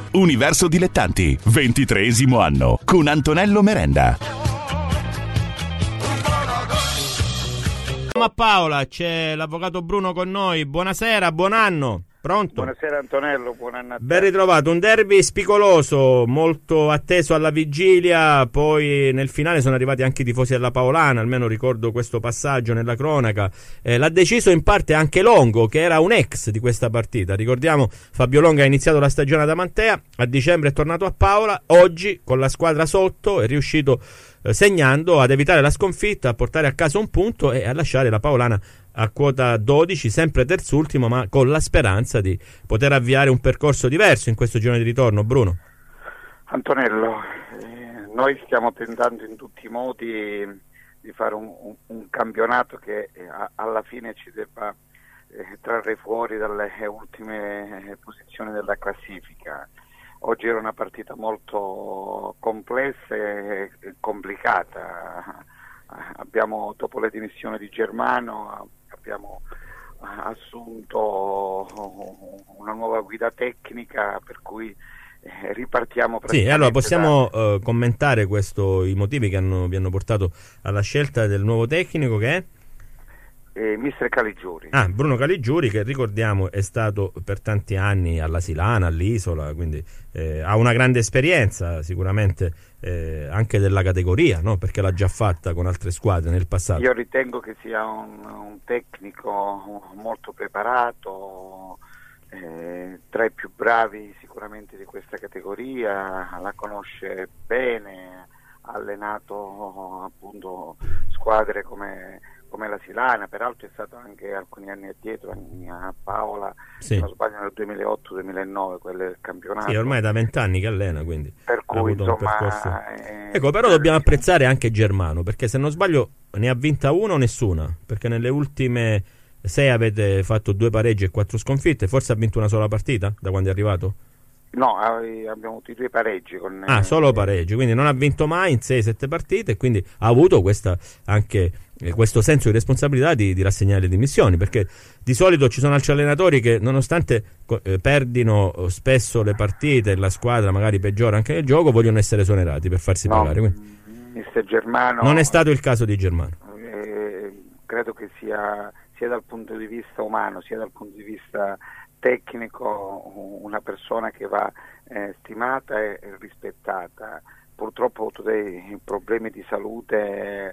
Universo Dilettanti, 23° anno, con Antonello Merenda. A Paola, c'è l'avvocato Bruno con noi. Buonasera, buon anno. Pronto? Buonasera Antonello, buon anno a te. Ben ritrovato, un derby spigoloso, molto atteso alla vigilia, poi nel finale sono arrivati anche i tifosi della Paolana, almeno ricordo questo passaggio nella cronaca. L'ha deciso in parte anche Longo, che era un ex di questa partita. Ricordiamo, Fabio Longo ha iniziato la stagione ad Amantea, a dicembre è tornato a Paola, oggi con la squadra sotto è riuscito, segnando, ad evitare la sconfitta, a portare a casa un punto e a lasciare la Paolana a quota 12, sempre terzultimo, ma con la speranza di poter avviare un percorso diverso in questo girone di ritorno. Bruno? Antonello, noi stiamo tentando in tutti i modi di fare un campionato che alla fine ci debba trarre fuori dalle ultime posizioni della classifica. Oggi era una partita molto complessa e complicata. Abbiamo, dopo le dimissioni di Germano, abbiamo assunto una nuova guida tecnica, per cui ripartiamo praticamente. Sì, allora possiamo commentare i motivi che vi hanno portato alla scelta del nuovo tecnico, che è? Mister Caligiuri. Bruno Caligiuri, che ricordiamo è stato per tanti anni alla Silana, all'Isola, quindi ha una grande esperienza sicuramente anche della categoria, no? Perché l'ha già fatta con altre squadre nel passato. Io ritengo che sia un tecnico molto preparato, tra i più bravi sicuramente di questa categoria, la conosce bene, ha allenato appunto squadre come la Silana, peraltro è stato anche alcuni anni addietro a Paola, sì. Se non sbaglio nel 2008-2009, quello del campionato. Sì, ormai è da 20 anni che allena, quindi per cui insomma ecco, però dobbiamo apprezzare anche Germano, perché se non sbaglio ne ha vinta una o nessuna, perché nelle ultime 6 avete fatto 2 pareggi e 4 sconfitte, forse ha vinto una sola partita da quando è arrivato? No, abbiamo avuto 2 pareggi con solo pareggi, quindi non ha vinto mai in 6-7 partite, e quindi ha avuto questo senso di responsabilità di rassegnare le dimissioni, perché di solito ci sono altri allenatori che, nonostante perdino spesso le partite, la squadra magari peggiora anche nel gioco, vogliono essere esonerati per farsi pagare. Quindi Mister Germano non è stato il caso di Germano. Credo che sia dal punto di vista umano sia dal punto di vista tecnico una persona che va stimata e rispettata. Purtroppo ha avuto dei problemi di salute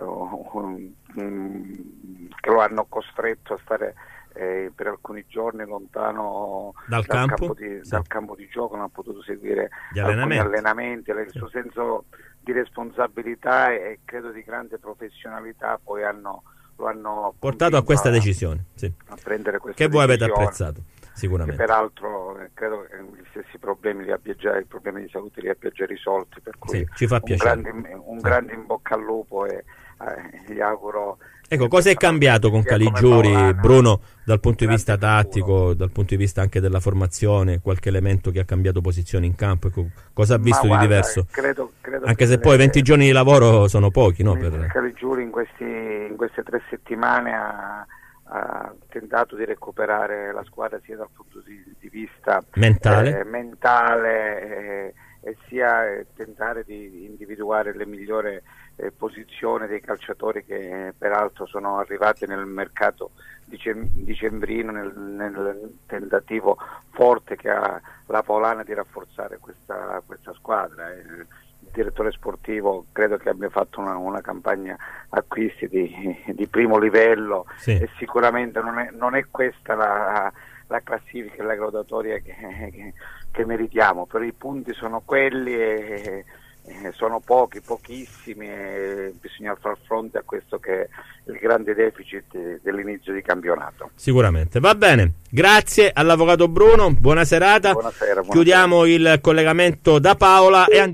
che lo hanno costretto a stare per alcuni giorni lontano dal campo di gioco, non ha potuto seguire alcuni allenamenti. Il suo senso di responsabilità e credo di grande professionalità poi lo hanno portato a questa decisione, sì. A prendere questa che voi avete decisione, apprezzato sicuramente. Che peraltro credo che gli stessi problemi i problemi di salute li abbia già risolti, per cui sì, ci fa piacere. Un grande in bocca al lupo e gli auguro. Ecco, cosa è cambiato con Caligiuri, Bruno, dal punto di vista tattico, dal punto di vista anche della formazione, qualche elemento che ha cambiato posizione in campo? Ecco, cosa ha visto di diverso? Credo anche se poi 20 giorni di lavoro sono pochi, no? Caligiuri in queste 3 settimane ha tentato di recuperare la squadra sia dal punto di vista mentale e sia tentare di individuare le migliori posizioni dei calciatori che peraltro sono arrivati nel mercato dicembrino nel tentativo forte che ha la Paolana di rafforzare questa squadra. Il direttore sportivo credo che abbia fatto una campagna acquisti di primo livello, sì. E sicuramente non è questa la classifica e la graduatoria che meritiamo, però i punti sono quelli e sono pochissimi e bisogna far fronte a questo che è il grande deficit dell'inizio di campionato. Sicuramente, va bene, grazie all'avvocato Bruno, buona serata. Buonasera. Chiudiamo il collegamento da Paola e